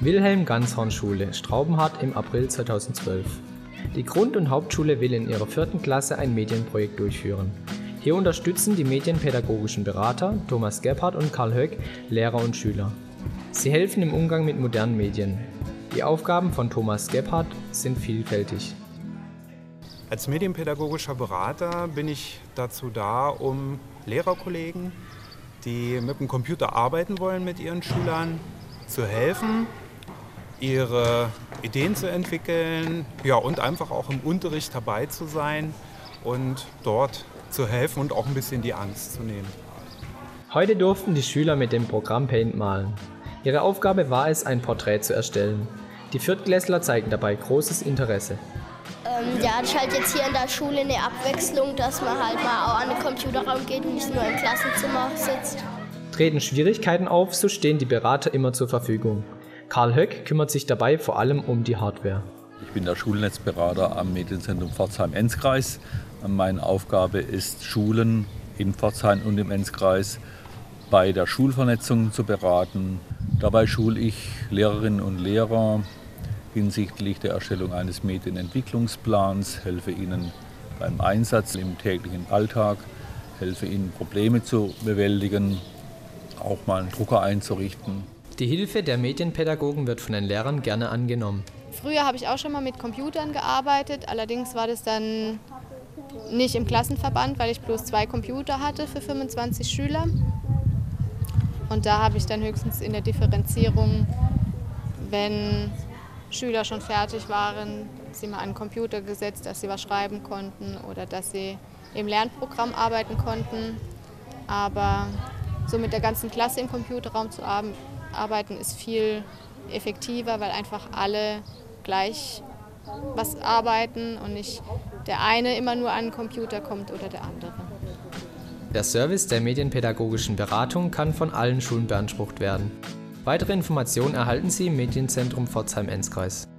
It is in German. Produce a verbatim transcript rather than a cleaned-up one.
Wilhelm-Ganzhorn-Schule, Straubenhardt im April zweitausendzwölf. Die Grund- und Hauptschule will in ihrer vierten Klasse ein Medienprojekt durchführen. Hier unterstützen die medienpädagogischen Berater Thomas Gebhardt und Karl Höck Lehrer und Schüler. Sie helfen im Umgang mit modernen Medien. Die Aufgaben von Thomas Gebhardt sind vielfältig. Als medienpädagogischer Berater bin ich dazu da, um Lehrerkollegen, die mit dem Computer arbeiten wollen, mit ihren Schülern zu helfen, ihre Ideen zu entwickeln, ja, und einfach auch im Unterricht dabei zu sein und dort zu helfen und auch ein bisschen die Angst zu nehmen. Heute durften die Schüler mit dem Programm Paint malen. Ihre Aufgabe war es, ein Porträt zu erstellen. Die Viertklässler zeigen dabei großes Interesse. Ähm, ja, das ist halt jetzt hier in der Schule eine Abwechslung, dass man halt mal auch an den Computerraum geht und nicht nur im Klassenzimmer sitzt. Treten Schwierigkeiten auf, so stehen die Berater immer zur Verfügung. Karl Höck kümmert sich dabei vor allem um die Hardware. Ich bin der Schulnetzberater am Medienzentrum Pforzheim-Enzkreis. Meine Aufgabe ist, Schulen in Pforzheim und im Enzkreis bei der Schulvernetzung zu beraten. Dabei schule ich Lehrerinnen und Lehrer hinsichtlich der Erstellung eines Medienentwicklungsplans, helfe ihnen beim Einsatz im täglichen Alltag, helfe ihnen Probleme zu bewältigen, auch mal einen Drucker einzurichten. Die Hilfe der Medienpädagogen wird von den Lehrern gerne angenommen. Früher habe ich auch schon mal mit Computern gearbeitet, allerdings war das dann nicht im Klassenverband, weil ich bloß zwei Computer hatte für fünfundzwanzig Schüler. Und da habe ich dann höchstens in der Differenzierung, wenn Schüler schon fertig waren, sie mal an den Computer gesetzt, dass sie was schreiben konnten oder dass sie im Lernprogramm arbeiten konnten. Aber so mit der ganzen Klasse im Computerraum zu arbeiten ist viel effektiver, weil einfach alle gleich was arbeiten und nicht der eine immer nur an den Computer kommt oder der andere. Der Service der medienpädagogischen Beratung kann von allen Schulen beansprucht werden. Weitere Informationen erhalten Sie im Medienzentrum Pforzheim-Enzkreis.